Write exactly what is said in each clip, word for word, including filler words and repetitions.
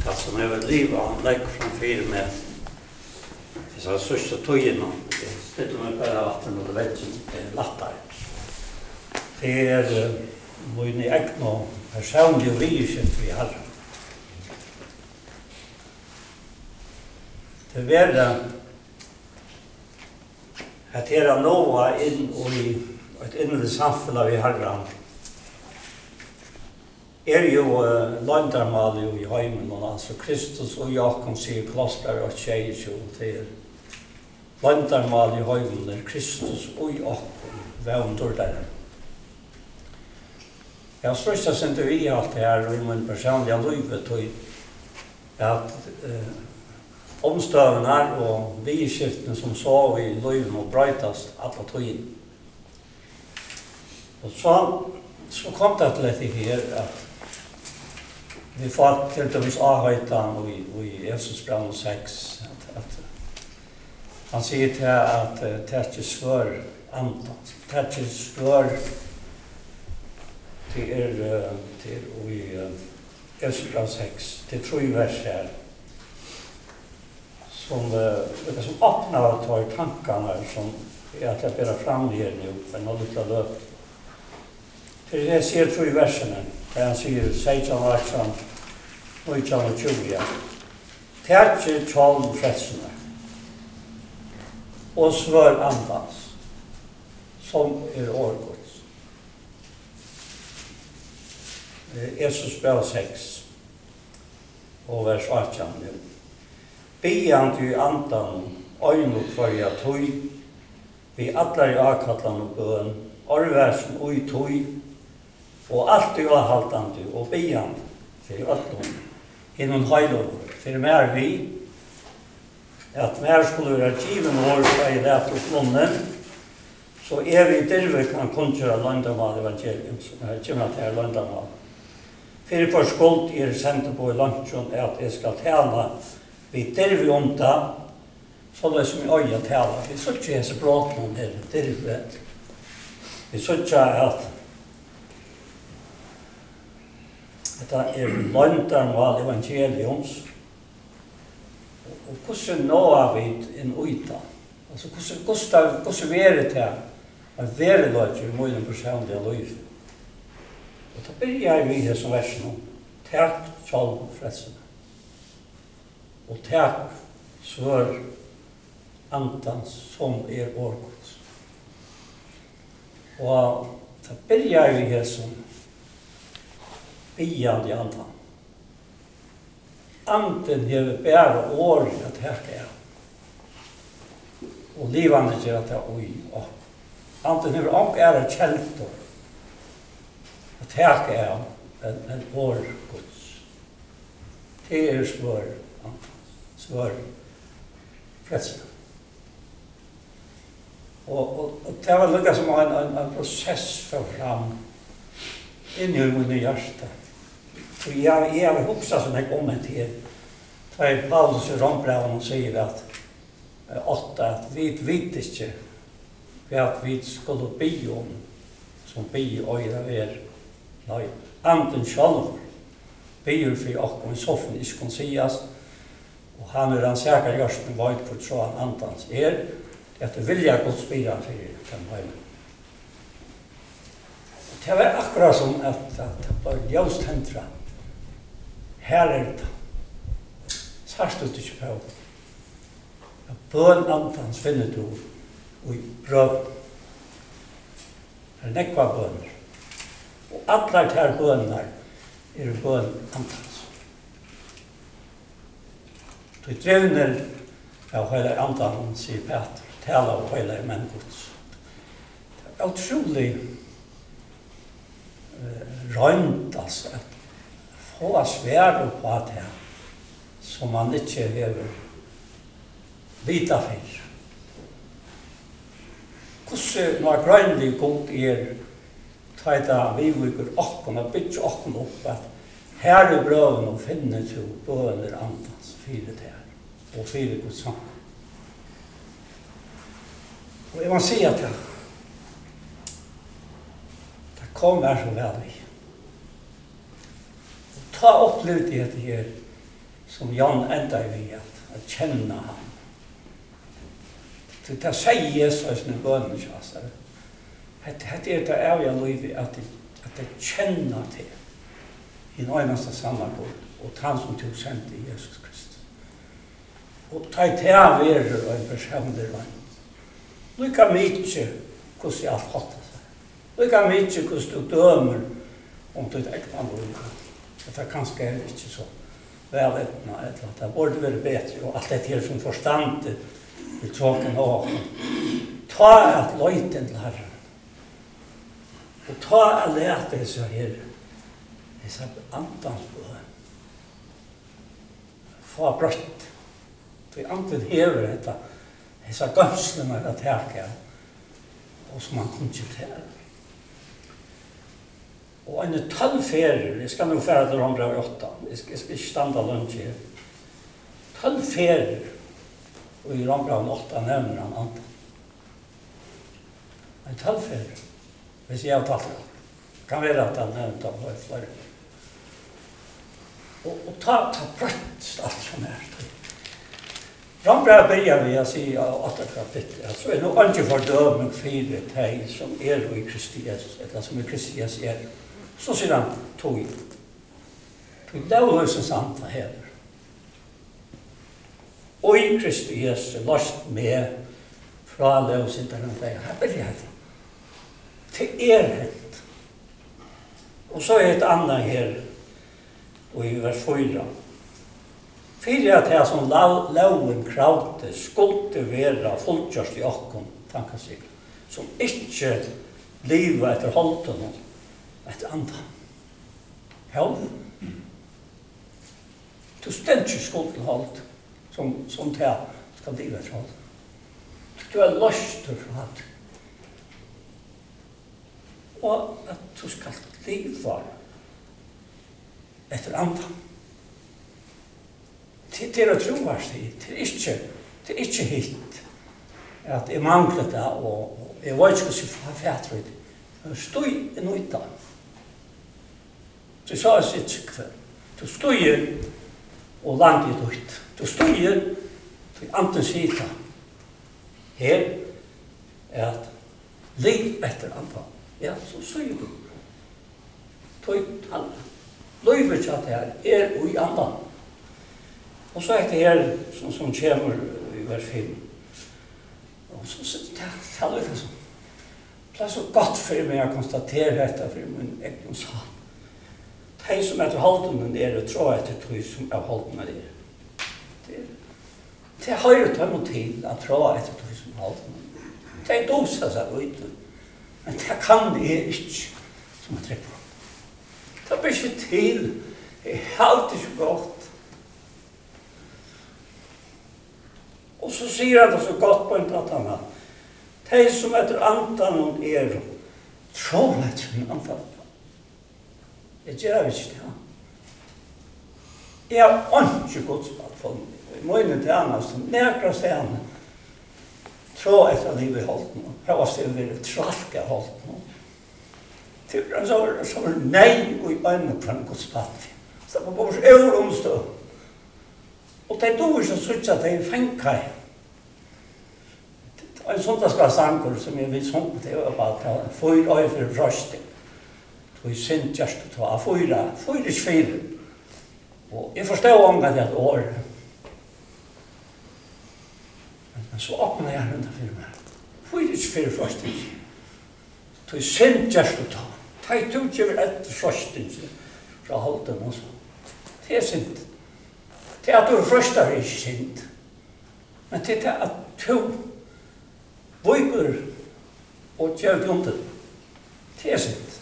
det som jeg vil liva han legger framfyr med disse sørste tøyene. Det stiller meg bare vatten og det vet som det er lattere. Det er uh, mine egne personlige virskift vi har. Det er uh, at her er noe inn og i et innelig samfunn vi har. Er jo uh, landarmal jo i heimen, altså Kristus og Jakob sier Kolosser og tjejtjo til landarmal i heimen er Kristus og Jakob vevndur der. Jeg har strøst at sender vi alt det her om en personlig livet at uh, omstøvene og vidskiftene som så i livet må brøytast alle tøyen. Og så, så kom det til dette her at vi får til dømes avhøytan og i, og i Efesos brev seks at, at han sier til at uh, det er ikke svør andan, det er ikke svør til er uh, til og i uh, Efesos brev seks til tro vers her som uh, som åpner og tar tankene som er at jeg ber fram her nå for noe litt av løp. Til det sier tro versene der han sier seksten, arton, nitton og tjue. Tætje tjolv frelsene og svør andans som er årgods. Efesos brev seks og vers arton. Biant i andan øyne kvarja tøy vi allar i avkallan og bøn orversen ui tøy og alt i avhaltande og biant for öllum innan heilor for mer vi at mer skulle være given år fra i rætt og klonnen så er vi derve kan kunnkjøre landamal evangelium som er kjemmet her landamal for for skuld er sendt på i lunchen at jeg skal tale vi derve om det så det som i øye tale vi så ikke hese bråten her derve vi så ikke at det er landamal evangeliums og hvordan nåer vi en uita altså hvordan hvordan er det til å være løg i munnen personlige liv og da begynner vi her som vers nå takk tjolv frelsene og takk svør andans som er årgods og da begynner vi her som bian i andan. Anden hever bæra år at hekka er. Og livande gjør at det er oi. Anden hever ook æra kjeltor at hekka er en, en år gods. Det er svør svør frelsene. Og, og, og det var lukka som en, en, en prosess for fram inn i mine hjärsta. For jeg, jeg har hukset sånn jeg om et her. Da er Paulus i Rombreven og sier at åtta, at vi vet ikke hva vi skulle be om som be øyre er. Nei, anden selv ber for oss i soffen ikke kan sies. Og han er den sækere gjørsten veit for så han andans er. Det er vilja godt spira for den heimen. Det var akkurat som at, at det var ljøst hendra. Her er det. Sørst du ikke på. At bøn andans finner du i brøv. Det er nekva bønner. Og alle her bønner er bøn andans. Du drevner av hele andans, sier Peter. Tala av hele menngods. Det er utrolig rønt, altså, at få svær på at det som man ikke hever vita for. Hvordan når grønlig god er tøyda vi viker okken og bytje okken opp at her er brøven og finne to bøner andans fire der og fire god sang. Og jeg må si at det det kommer så vel vi. Ta opplevd i dette her som Jan enda vi at, at kjenne han. Det er sier Jesus i bønnen, kjasser. Det er det avgjør liv at at det kjenner til i en eneste samarbeid og han som tog sendt i Jesus Kristus. Og ta i teaverer og en personlig vann. Lykka mykje hvordan jeg har fått det. Lykka mykje hvordan du dømer om du ikke kan bruke. Det er kanskje ikke så vel etna, eller at det burde være bedre, og alt dette her som forstandet i tråken og ta at løyten til Herren. Og ta at lete disse her, disse andansbøen. Få brøtt. For anten hever dette, disse gønslene å teke, og som man kunne ikke til. Og en tolv ferier, jeg skal nå fære til hundre og åtta, jeg skal ikke standa lunch her. Tolv ferier, og i Rombraun åtta nevner han andan. En tolv ferier, hvis jeg har tatt det. Kan være at han nevnt av hver flere. Og, og ta, ta brøtt alt som er. Rombraun begynner vi å si av åtta kapitler, så er det noe ikke fordøming fire teg som er i Kristi Jesus, eller som i Kristi Jesus er. Så sier han, tog, tog lovløse sant av hever. Og i Kristi Jesus løst med fra lovsinteren deg. Her blir jeg det. Til er hent. Og så er et annet her, og i vers fyra. Fyra at jeg som loven kravte skulle være fulltjørst i åkken, tanker seg, som ikke livet etter holdt noen. Etter andan. Ja. Du stendt ikke skuld til holdt, som, som til skal livet etter holdt. Du er løst for alt. Og at du skal liva etter andan. Til, til å tro hva til, til ikke, til ikke hit. At jeg mangler det, og, og jeg vet ikke hva som er fætre ut. Jeg stod i noe da. Du sa sitt sikve. Du stod og landet ut. Du stod til andre sida. Her er at liv etter andan. Ja, så stod du. Tøyt han. Løyver til at det her er i andan. Og så er det her som, som kommer i vers fem. Og så taler det sånn. Det er så godt for meg å konstatere dette for min egen sak. De som etter holdene er og tror etter tog som er holdene er. Det, det har jo tatt noe til å tro etter tog som er holdene. Det er dosa seg ute. Men det kan jeg ikke som jeg trekker på. Det blir ikke til. Det er alltid så godt. Og så sier han det så godt på en platt annet. De som etter andan er tror etter en andan. Jeg gjør det ikke det. Jeg har ikke godspatt for meg. Jeg må inn til henne som nærkere stedene. Trå etter livet i holdt nå. Her var stedet veldig tralke holdt nå. Til den så var det nei og i øynene på en godspatt. Så det var bare ord omstå. Og det er då ikke sånn at jeg fengt. En søndagsglassanker som jeg vil sånn til å bare få i øye for røsting. Og jeg sint just å ta fyra, fyra svire. Og jeg forstår om det er et år. Men så åpner jeg rundt for meg. Fyra svire frosting. Så jeg sint just å ta. Ta i tog ikke etter frosting fra holden og så. Det er sint. Det er at du frostar er ikke sint. Men det er at du vøyker og gjør grunden. Det er sint.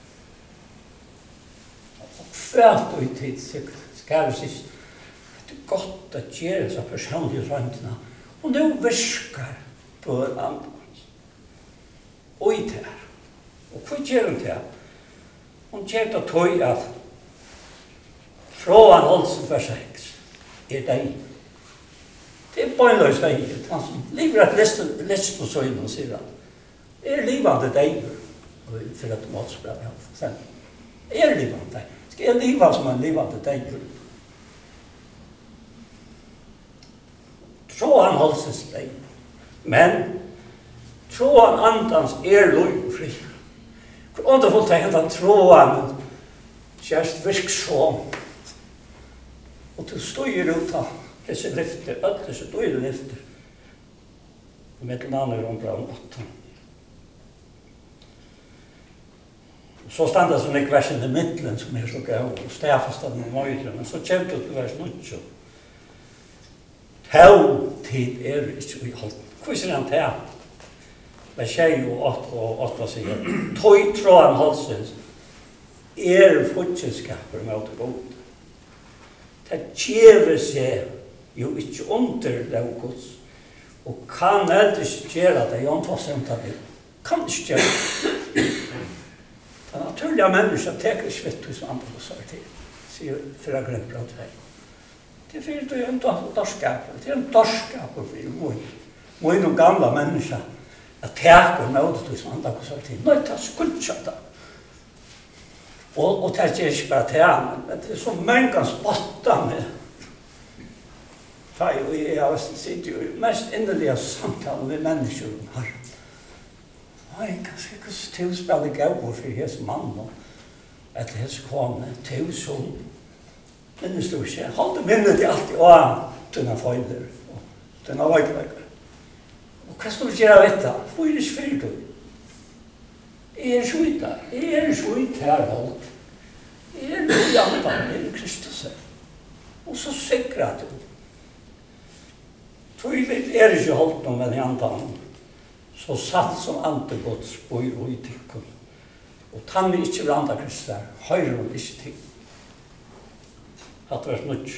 Fælt og i tid skal vi si det er godt å gjøre seg personlige røntene og nå virker på andre og i det og hva gjør hun til? Hun gjør det tog at fra han Olsen vers seks er deg det er bøgnløs deg han som lever et lest på søgnen sier han er livende deg for at du måtte spørre er livende deg skal jeg liva som en livande deg? Tråan hålls lei. Men tråan andans er løyfri. Hvor underfullt er hentan tråan kjærst virksom. Og du støyer ut av disse lyfter, alle disse døyre lyfter. Med et navn om bra åtta. Så stand det som ikke versen i middelen som er så gav, og stafastan med møyre, men så kjem det til vers nutjo. Tau tid er ikke i holdt. Hvor er han tau? Men tjei og åtta og åtta sier, tøy tråan halsens er fortjenskaper med åter god. Det kjever seg jo ikke under lovgods, og kan aldri ikke gjøre det, Jan Tossenta vil. Kan ikke gjøre det. Den naturliga människan teker svitt hos andra och säger till, säger fyra grönt av dig. Det är för att det är en dorskap, det är en dorskap för mig och gamla människa att teker något hos andra och säger till. Nej, det är skuldsatta. Och, och det är inte bara till, men det är så många spotta med. Jag sitter ju mest innerliga samtal med människor här. Nei, kanskje ikke til å spille gavur for hans mann og etter hans kone, til som minnes du ikke. Hold minnet til alltid å denne feiler og denne veikleikere. Og hva skal du gjøre av dette? Hvor er det fyrir du? Jeg er skjøyta, jeg er skjøyta her holdt. Jeg er noe andan, jeg er Kristus. Og så sikrer du. Tror jeg er ikke holdt noe med andan. Så satt som antegods bor og i tykken. Og tann vi ikke vil andre kristar, høyre hun ikke ting. Hatt vers nødt.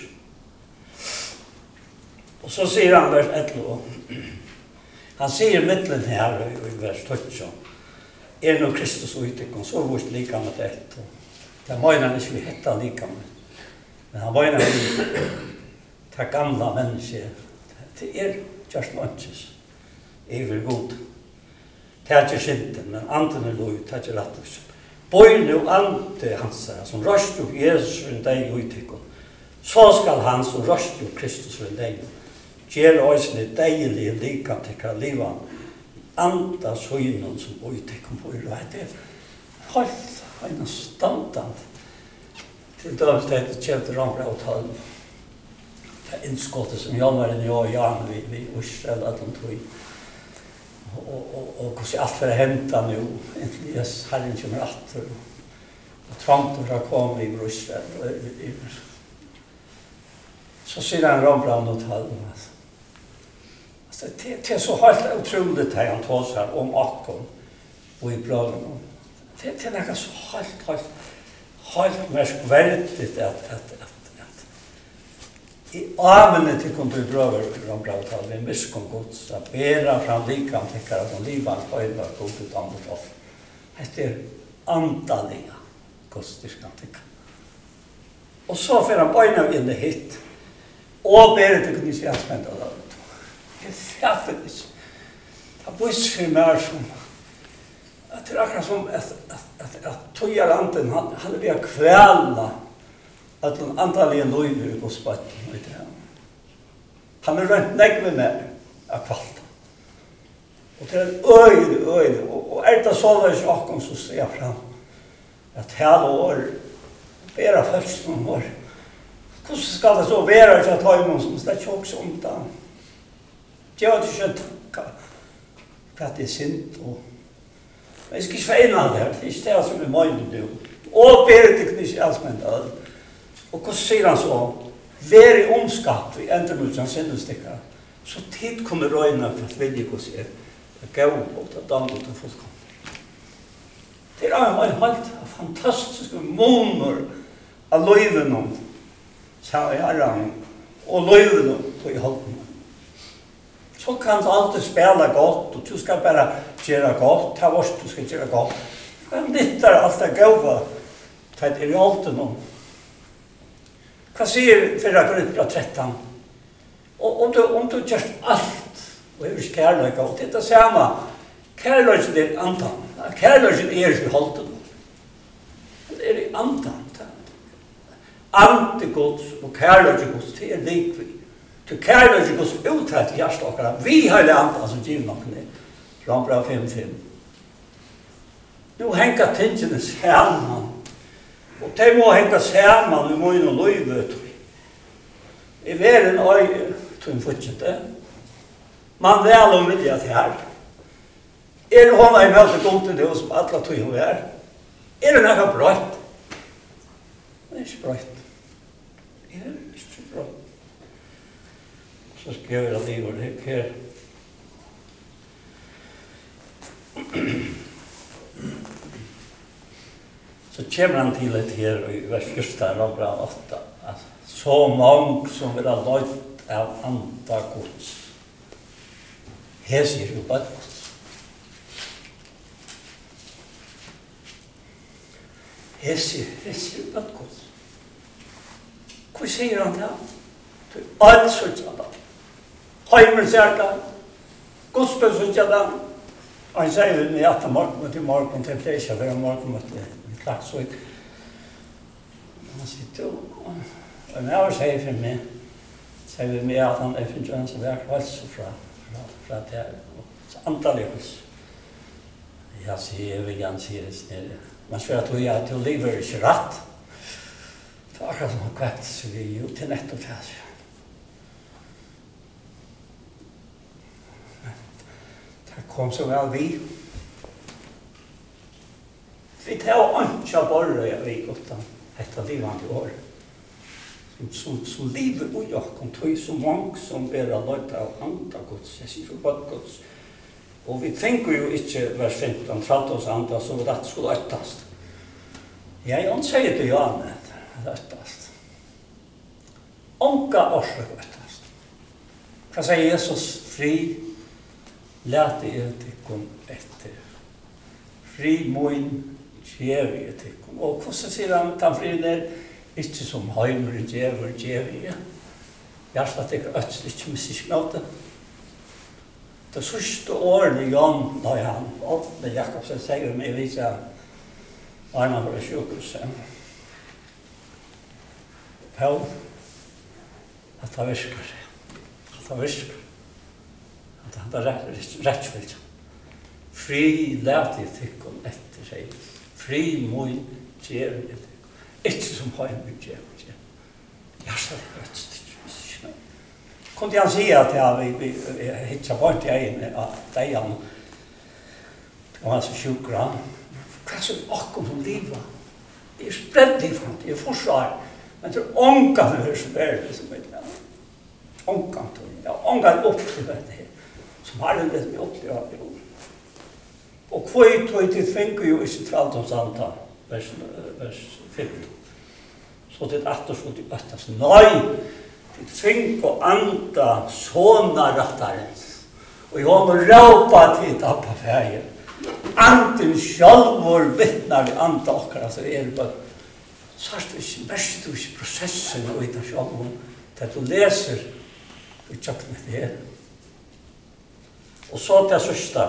Og så sier han vers elleve. Han sier middelen her i vers tolv. Er nå Kristus og i tykken, så er vi lika med det. Det er møyne han ikke vil hette lika med. Men han møyne han vil ta gamla mennesker. Det er just nødvendig. Iver god. Det er ikke skjenten, men anden er lov, det er ikke rettvis. Bøyne og ande hans er, som røst jo Jesus for en deg uttikken. Så skal han som røst jo Kristus for en deg. Gjør øysene deilige likam til hva livet. Anda søgnen som uttikken på i røy. Det er helt en standard. Til dømes det er kjent ramre av talen. Det er innskottet som Jan var inne og Jan vi, vi Israel at de tog. Og, og, og hvordan alt for å hente nå, egentlig yes, Herren kommer atter, og trangt for å komme i Israel. Så sier han Rambram og talen. Altså, det, det er så helt utrolig til han tar seg om akkom og i bløden. Det, det er noe så helt, helt, helt merkverdig at, at, at I avene til kun du brøver om brautal, vi miskom gods, at bera fram likam tikkara som livan høyvar god ut andre toff. Dette er andalega godsdyrkan tikkara. Og så får han bøyna inn i hit, og bera til kun i sjæsmenda da. Det er fjatter ikke. Det er bøys for meg som, at det er akkurat som at, at, at, at tøyar anden, han, han er ved å kvelna at den antallige løyver i godsbatten, vet du. Han er rønt negve med av kvalta. Og det er øyne, øyne, og, og er det så var ikke akkurat som ser jeg fram, at hele år, bare først noen år, hvordan skal det så være for at Høymon som slett ikke også om det? Det var ikke tanka, for at det er sint, og men jeg skal ikke feina det her, det er ikke det som er møyne du. Og bare det kan ikke elsmende øl. Og hvordan sier han så? Vær i omskatt i endremutsens sinnestikker, så tid kunne røyne for at vilje hvordan er det gav på det dannet og fullkomne. Det er en helt fantastisk måneder av løyvene, sa Herren, og løyvene på i holden. Så kan du alltid spela godt, og du skal bare gjøre godt, ta vårt du skal gjøre godt. Du kan nyttar alt det gava, ta det i alten om. Hva sier fyrra grupper av tretton? Og om du, om du gjør alt, og er ikke kærløyga, og det er det samme, kærløyga er andan, kærløyga er ikke holden. Det er i andan. Antegods og kærløyga gods, det er likvi. Du kærer ikke hos uttalt hjertestokkere. Vi har lært altså givet nok det. Rombra fem fem. Nu henger tingene sammen. Og de må henge sammen i min og løyve. I verden øye, tror jeg fortsatte. Man vel om vilja til her. Er hun en møte god til det som alle tog hun er? Er det noe brøtt? Det er ikke brøtt. Det er ikke brøtt. Så skal jeg gjøre livet det her. Så kommer han til et her i vers første Rombra åtte. Så mange som vil ha løyt av andre gods. Her sier jo bare gods. Her sier, her sier jo bare gods. Hva sier han til? Alt sutja da. Heimer særka. Gospel sutja da. Han sier vi at det morgen til morgen til pleisja, for en morgen til Klaksvik. Han sier til, og en av oss sier for meg, sier vi med at han er finnes en som er kvalse fra, fra, fra det her. Så antallet. Jeg sier, jeg vil gjerne si det snedde. Man sier at jeg til livet er ikke rett. Det er akkurat som kvart, så vi er jo til nettopp her. Det kom så vel vi. Vi tar ikke bare jeg vet utan etter livende år. Som, som, som livet og jeg kom til så mange som ber av løyte av andre gods. Jeg sier jo bare gods. Og vi tenker jo ikke vers femten, tralt oss andre, så det skulle øttast. Jeg sier til Jan at det øttast. Onka årsøk øttast. Hva sier Jesus? Fri, lete jeg tikkum etter. Fri moin, djevi jeg tikkum. Og hvordan sier han, den fri der, ikke som heimer, djever, djevi. Hjertet ikke øtst, ikke missismøte. Det sørste året i Jan, da han, og det Jakobsen sier meg, viser han, Arna for sjukehus. Paul, at det virker. At det virker. At det er rettfyllt. Fri lærte jeg tikkum etter seg. Fri mun djev jeg tikkum. Ikke som har en mye djev. Jeg sa det rett styrt. Kunde han si at jeg hittar bort i egen av deg han. Og han er så sjukra. Hva som akkom som livet? Det er spredd livet, det er forsvar. Men det er ångan det er så verdig som vet jeg. Ångan til det. Ja, ångan opplever det. Som har det vi opplever det. Og hva er det til tvinker jo ikke traldoms antal, vers, vers fem. Så til atter så til øttast. Nei! Til tvinker anda såna rattarens. Og jeg må råpa til appa feien. Anden sjálfur vittnar vi anda okkar, altså er det bare sart du ikke, mest du ikke prosessen og i det sjálfur, til du leser og tjøkner det her. Og så til sørsta,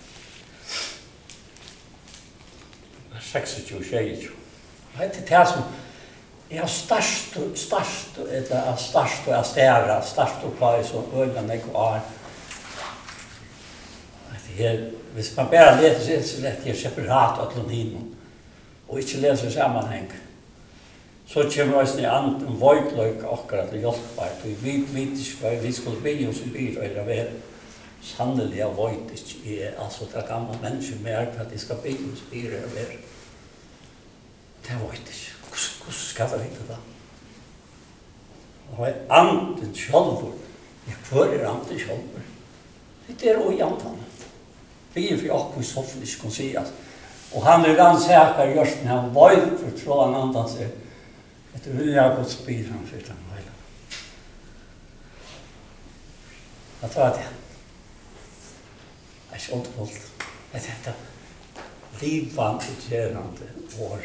seksogtjue, tjueogtjue. Det er det som er størst, størst, eller størst og stærre, størst og på så øyne jeg var. Her, hvis man bare leser det, så lett jeg separat av tloninen, og ikke leser sammenheng. Så kommer vi sned an en vøytløyke akkurat til hjelpbart, og vi vet ikke hva vi skulle bli og som byr og være. Sannelig jeg vet ikke, jeg er altså det gamle mennesker mer for at jeg skal bli og som byr og være. Det vet jeg ikke. Hvordan skal jeg vite det? Og jeg er anden sjølver. Jeg fører anden sjølver. Det er også i anden. Vi er for akkurat så for ikke kan sies. Og han er rannsakar i Jørsten, han vøyt for tro han andan seg. Etter vil jeg godt spyr han for den veilen. Hva tar det? Det er ikke ondfullt. Det er dette livvante gjerande år.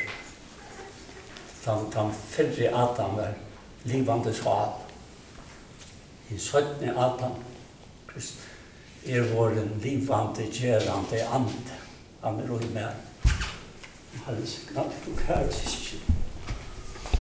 Den fyrre Adam var livvante sval. I syttende Adam, Krist, er vår livvante gjerande ande. Han er ui med. Han er sikkert, du kære syskje.